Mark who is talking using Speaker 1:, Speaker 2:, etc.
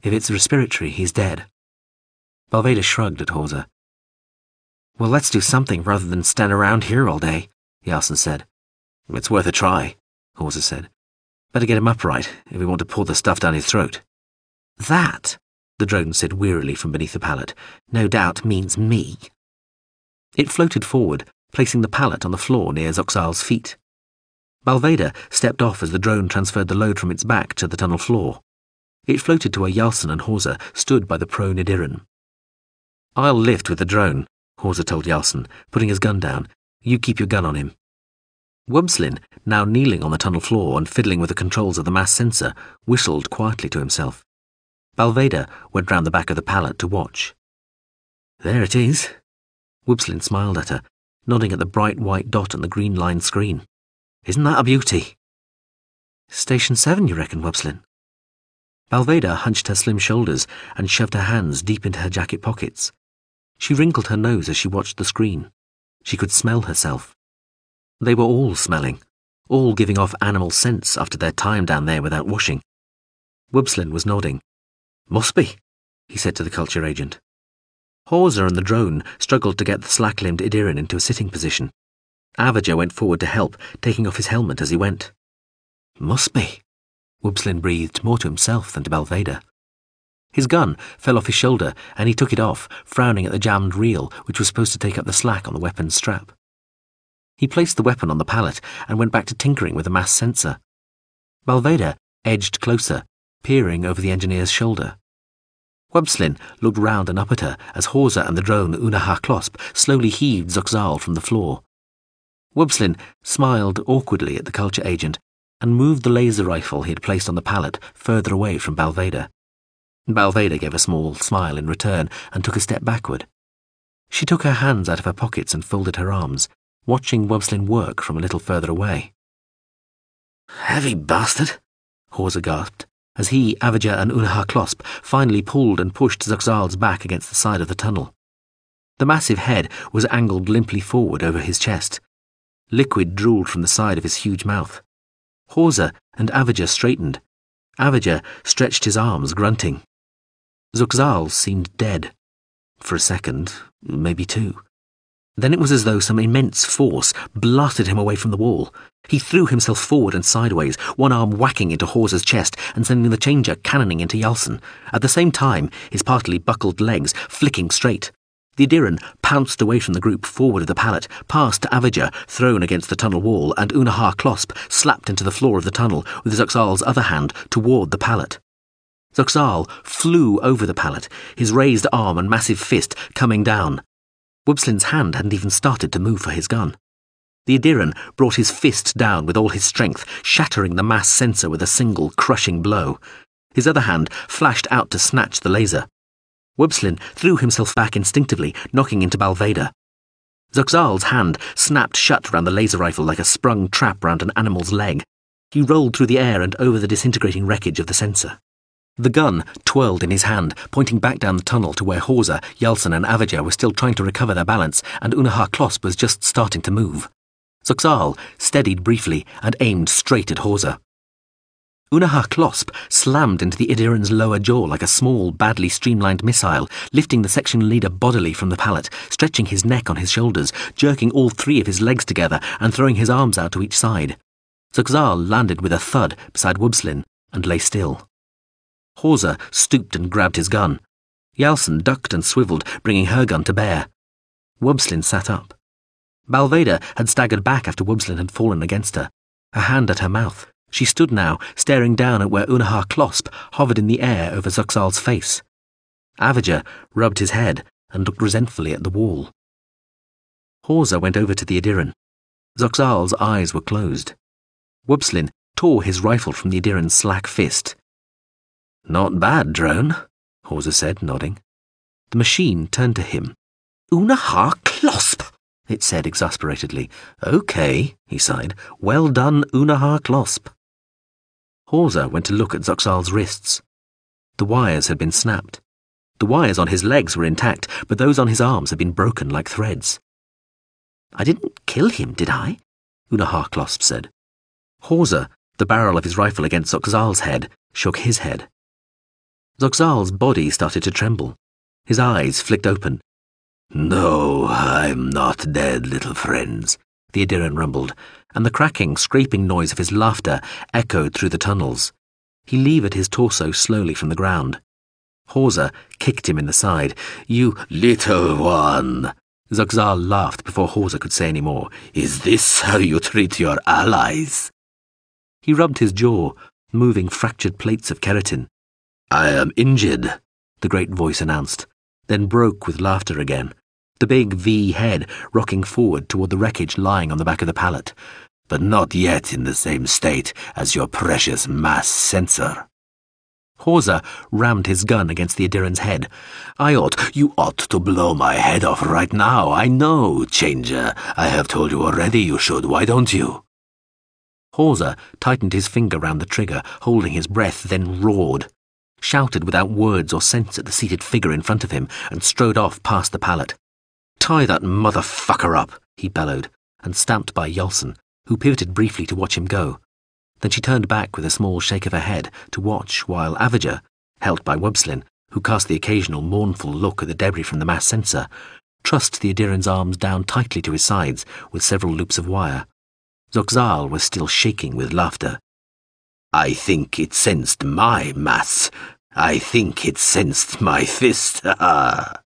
Speaker 1: If it's respiratory, he's dead. Balveda shrugged at Hawser. Well, let's do something rather than stand around here all day, Yalson said. It's worth a try, Hawser said. Better get him upright if we want to pour the stuff down his throat. That, the drone said wearily from beneath the pallet, no doubt means me. It floated forward, placing the pallet on the floor near Zoxal's feet. Balveda stepped off as the drone transferred the load from its back to the tunnel floor. It floated to where Yalson and Hawser stood by the prone Idiran. I'll lift with the drone, Hawser told Yalson, putting his gun down. You keep your gun on him. Wubslin, now kneeling on the tunnel floor and fiddling with the controls of the mass sensor, whistled quietly to himself. Balveda went round the back of the pallet to watch. There it is. Wubslin smiled at her, nodding at the bright white dot on the green-lined screen. Isn't that a beauty? Station 7, you reckon, Wubslin? Balveda hunched her slim shoulders and shoved her hands deep into her jacket pockets. She wrinkled her nose as she watched the screen. She could smell herself. They were all smelling, all giving off animal scents after their time down there without washing. Wubslin was nodding. Must be, he said to the culture agent. Hawser and the drone struggled to get the slack-limbed Idiran into a sitting position. Avager went forward to help, taking off his helmet as he went. Must be, Wubslin breathed more to himself than to Balveda. His gun fell off his shoulder, and he took it off, frowning at the jammed reel which was supposed to take up the slack on the weapon's strap. He placed the weapon on the pallet and went back to tinkering with the mass sensor. Balveda edged closer, peering over the engineer's shoulder. Wubslin looked round and up at her as Hawser and the drone Unaha Klosp slowly heaved Zoxal from the floor. Wubslin smiled awkwardly at the culture agent and moved the laser rifle he had placed on the pallet further away from Balveda. Balveda gave a small smile in return and took a step backward. She took her hands out of her pockets and folded her arms, watching Wubslin work from a little further away. Heavy bastard, Hawser gasped, as he, Avager and Unaha Klosp finally pulled and pushed Zoxal's back against the side of the tunnel. The massive head was angled limply forward over his chest. Liquid drooled from the side of his huge mouth. Hawser and Avager straightened. Avager stretched his arms, grunting. Zoxal seemed dead. For a second, maybe two. Then it was as though some immense force blasted him away from the wall. He threw himself forward and sideways, one arm whacking into Hawser's chest and sending the changer cannoning into Yalson. At the same time, his partly buckled legs flicking straight. The Idiran pounced away from the group forward of the pallet, past Avager, thrown against the tunnel wall, and Unaha Klosp slapped into the floor of the tunnel with Zoxal's other hand toward the pallet. Zoxal flew over the pallet, his raised arm and massive fist coming down. Wubslin's hand hadn't even started to move for his gun. The Idiran brought his fist down with all his strength, shattering the mass sensor with a single crushing blow. His other hand flashed out to snatch the laser. Wubslin threw himself back instinctively, knocking into Balveda. Zoxal's hand snapped shut round the laser rifle like a sprung trap round an animal's leg. He rolled through the air and over the disintegrating wreckage of the sensor. The gun twirled in his hand, pointing back down the tunnel to where Hawser, Yalson and Avager were still trying to recover their balance, and Unaha Klosp was just starting to move. Zoxal steadied briefly and aimed straight at Hawser. Unaha Klosp slammed into the Idiran's lower jaw like a small, badly streamlined missile, lifting the section leader bodily from the pallet, stretching his neck on his shoulders, jerking all three of his legs together and throwing his arms out to each side. Zoxal landed with a thud beside Wubslin and lay still. Hawser stooped and grabbed his gun. Yalson ducked and swiveled, bringing her gun to bear. Wubslin sat up. Balveda had staggered back after Wubslin had fallen against her, a hand at her mouth. She stood now, staring down at where Unaha Klosp hovered in the air over Zoxal's face. Avager rubbed his head and looked resentfully at the wall. Hawser went over to the Idiran. Zoxal's eyes were closed. Wubslin tore his rifle from the Idiran's slack fist. "Not bad, drone," Hawser said, nodding. The machine turned to him. "Unaha Klosp," it said exasperatedly. "Okay," he sighed. "Well done, Unaha Klosp." Hawser went to look at Zoxal's wrists. The wires had been snapped. The wires on his legs were intact, but those on his arms had been broken like threads. "I didn't kill him, did I?" Unaha Klosp said. Hawser, the barrel of his rifle against Zoxal's head, shook his head. Zoxal's body started to tremble. His eyes flicked open.
Speaker 2: "No, I'm not dead, little friends,"
Speaker 1: the Adiran rumbled, and the cracking, scraping noise of his laughter echoed through the tunnels. He levered his torso slowly from the ground. Horza kicked him in the side. "You
Speaker 2: little one!"
Speaker 1: Zoxal laughed before Horza could say any more.
Speaker 2: "Is this how you treat your allies?"
Speaker 1: He rubbed his jaw, moving fractured plates of keratin.
Speaker 2: "I am injured,"
Speaker 1: the great voice announced, then broke with laughter again, the big V head rocking forward toward the wreckage lying on the back of the pallet.
Speaker 2: "But not yet in the same state as your precious mass sensor."
Speaker 1: Horza rammed his gun against the Adiran's head.
Speaker 2: You ought to blow my head off right now. I know, Changer. I have told you already you should. Why don't you?"
Speaker 1: Horza tightened his finger round the trigger, holding his breath, then roared, shouted without words or sense at the seated figure in front of him, and strode off past the pallet. "Tie that motherfucker up," he bellowed, and stamped by Yolson, who pivoted briefly to watch him go. Then she turned back with a small shake of her head to watch while Avager, helped by Webslin, who cast the occasional mournful look at the debris from the mass sensor, trussed the Adiran's arms down tightly to his sides with several loops of wire. Zoxal was still shaking with laughter.
Speaker 2: "I think it sensed my mass. I think it sensed my fist. Ha ha!"